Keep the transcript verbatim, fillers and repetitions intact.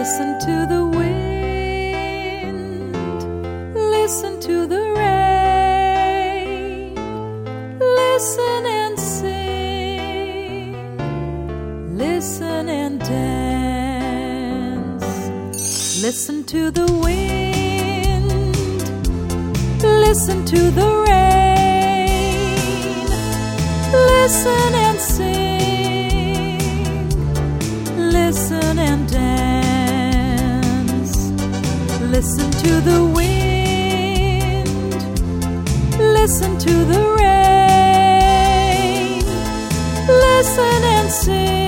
Listen to the wind, listen to the rain, listen and sing, listen and dance. Listen to the wind, listen to the rain, listen and sing, listen and dance. Listen to the wind, listen to the rain, listen and sing.